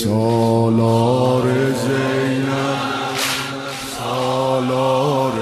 سالار زینب، سالار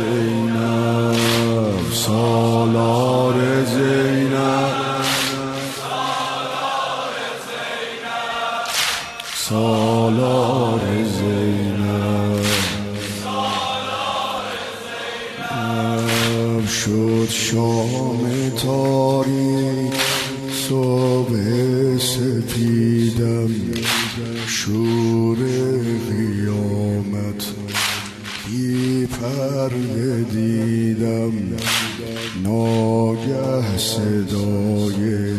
زینب، سالار زینب، سالار زینب. شد شام تاریک صبح سپیدم، شور قیامت بی پرده دیدم. ناگه صدای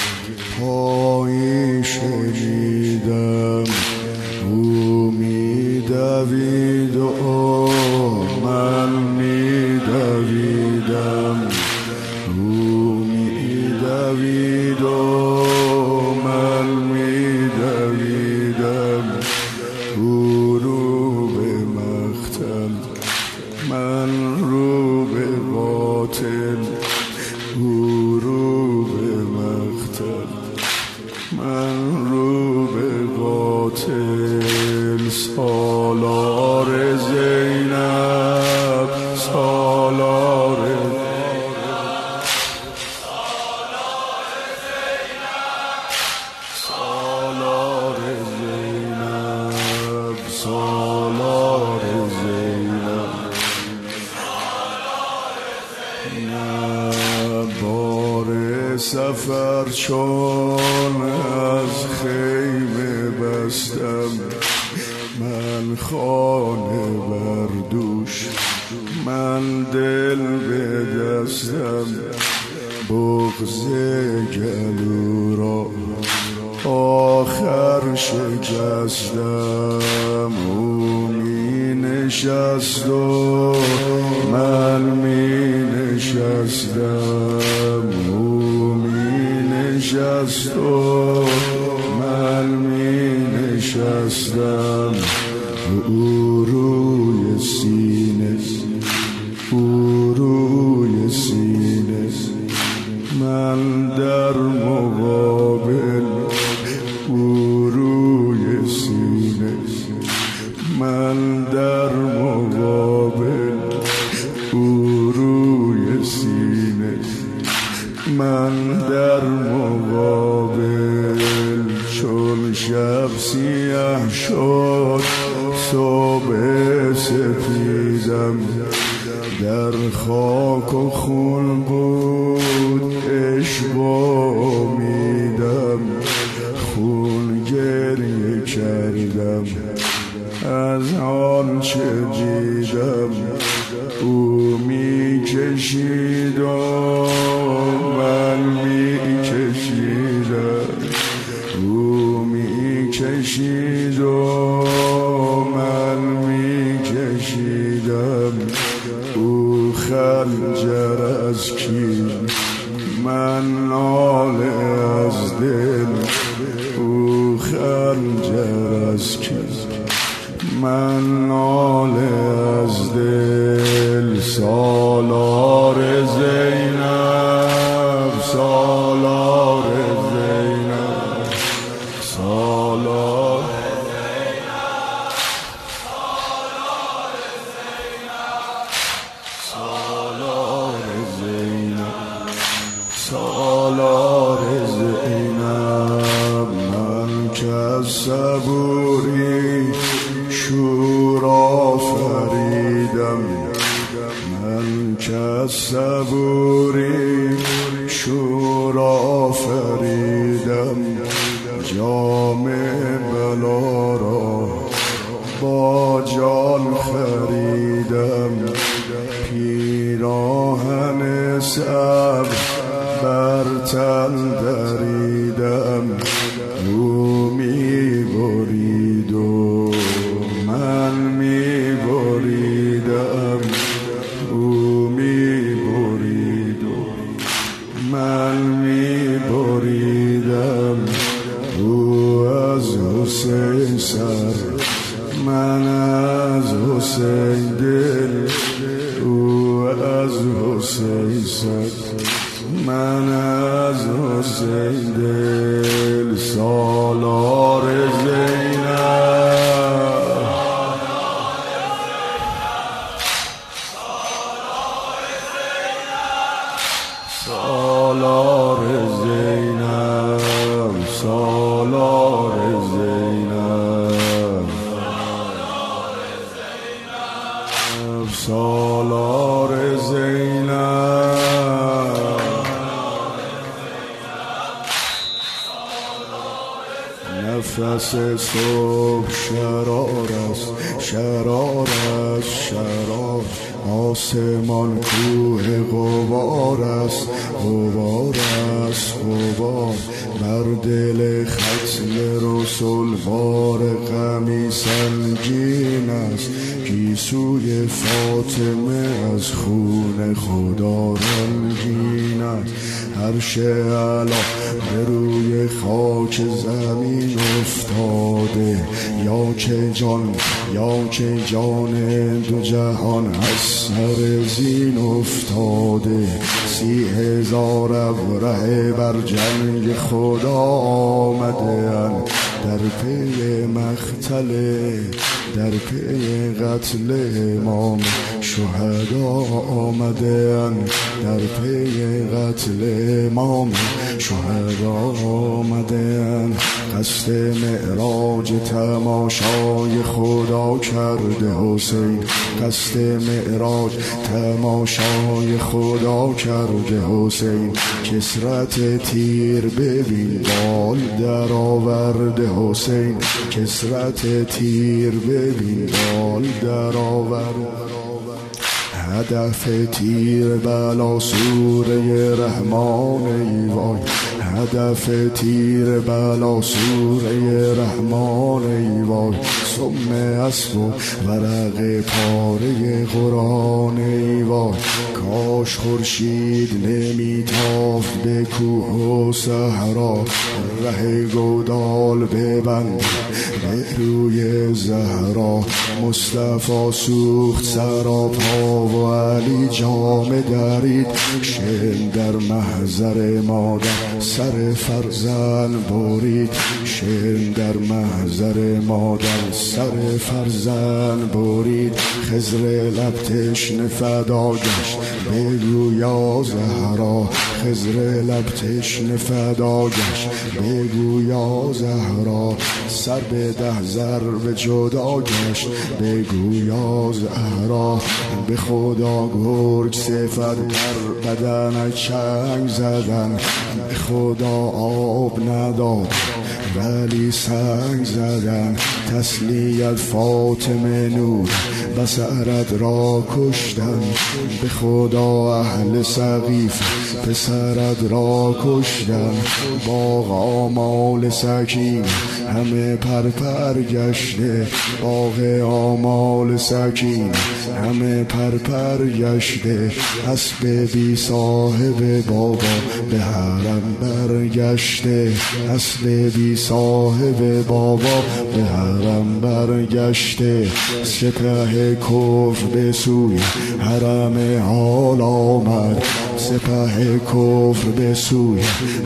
پایی شنیدم، او می دوید و من می دویدم، او می دوید و من می دویدم. او رو به مقتل، من رو به قاتل، او رو به مقتل، من رو به قاتل. سالار زینب، سالار سالار زینب، سالار زینب. بار سفر چون از خیمه بستم، من خانه بر دوش، من دل به دستم. بغض گلو را آخر شکستم. او می نشست و من می نشستم، او می نشست و من می نشستم. او روی سینه، او روی سینه، من در مقابل. او روی سینه، من در مقابل. او روی سینه، من در مقابل. چون شب سیاه شد صبح سپیدم، در خاک و خون بود عشق امیدم. خون گریه کردم از آنچه دیدم. او می کشید و من می کشیدم، او می کشید و من می کشیدم. او خنجر از کین، من ناله از دل. او خنجر از کین، من ناله از دل. سالار زینب، سالار زینب، سالار سالار زینب، سالار زینب. من که از صبوری شور آفریدم، من که از صبوری شور آفریدم. جام بلا را با جان خریدم، پیراهن صبر بر تن دریدم. او می برید و من می بریدم، او می برید و من می بریدم. او از حسین سر، من از حسین دل. او از حسین سر، من از حسین دل. سالار زینب، نفس صبح شرار است، شرار است، شرار. آسمان کوه غبار است، غبار است، غبار. بر دل ختم رسول بار غمی سنگین است. گیسوی فاطمه از خون خدا رنگین است. عرش اعلی به روی خاک زمین افتاده. یا که جان، یا که جان دو جهان از سر زین افتاده. 30,000 ابره بر جنگ خدا آمده‌اند. در پی مقتل، در پی قتل امام شهدا آمده‌اند. در پی قتل امام شهدا آمده‌اند. قصد معراج تماشای خدا کرده حسین. قصد معراج تماشای خدا کرده حسین. کسرت تیر ببین بال در آورده حسین. کسرت تیر ببین بال در آورده. هدف تیر بلا سوره رحمان ای وای. هدف تیر بلا سوره رحمان ای وای. سم اسب و ورق پاره قرآن ای وای. کاش خورشید نمیتافت به کوه و صحرا. ره گودال ببند به روی زهرا. مصطفی سوخت سراپا و علی جامه درید. شن در محضر مادر سر فرزند برید. شن در محضر مادر سر فرزند برید. خضر لب تشنه فدا گشت بگو یا زهرا. خضر لب تشنه فدا گشت بگو یا زهرا. سر به 10 ضرب جدا گشت بگو یا زهرا. به خدا گرگ صفت در بدن چنگ زدن. به خدا آب نداد ولی سنگ زدن. تسلیت فاطمه نور بسرت را کشتن. به خدا اهل سقیف پسرت را کشتن. باغ آمال سکین همه پرپر گشته. باغ آمال سکین همه پرپر گشته. اسب بی صاحب بابا به حرم برگشته. اسب بی صاحب بابا به حرم برگشته. سپه کفر به سوی حرم حال آمد. سپه کفر به سوی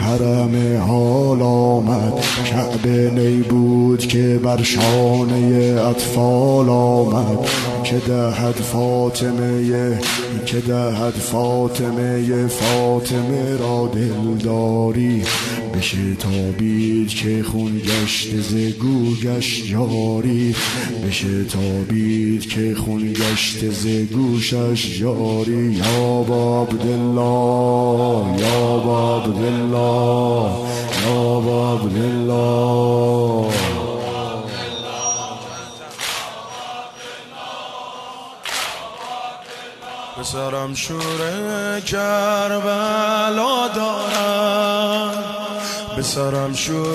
حرم حال آمد. کعبه نی بود که بر شانه اطفال آمد. که دهد فاطمه، که دهد فاطمه، فاطمه را دلداری. بشه تابید که خون گشت ز گوشش جاری. بشه تابید که خون گشت ز گوشش جاری. یا با عبدالله، یا با عبدالله، یا با عبدالله. پسرم شور کربلا دارم. پسرم شور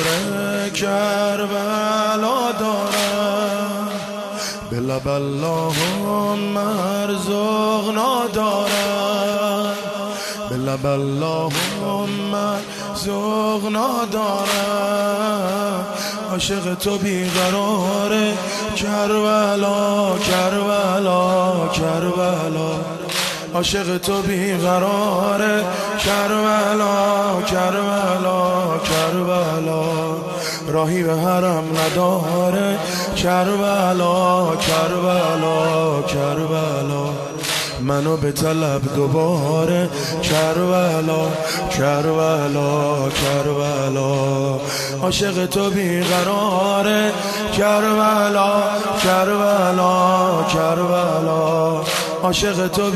کربلا دارم. به لب اللهم ارزقنا دارم. به لب اللهم ارزقنا دارم. عاشق تو بیقراره کربلا، کربلا، کربلا. عاشق تو بیقراره کربلا، کربلا، کربلا. راهی به حرم نداره کربلا، کربلا، کربلا. منو به طلب دوباره کربلا، کربلا، کربلا. عاشق تو بیقراره کربلا، کربلا، کربلا. عاشق تو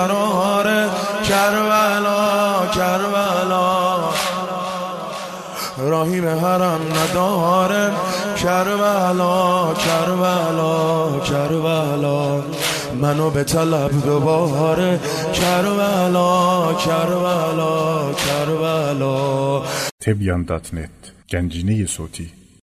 بیقراره کربلا، کربلا. راهی به حرم نداره. کربلا کربلا کربلا منو به طلب دوباره. کربلا کربلا کربلا. Tebyan.net Gencine صوتی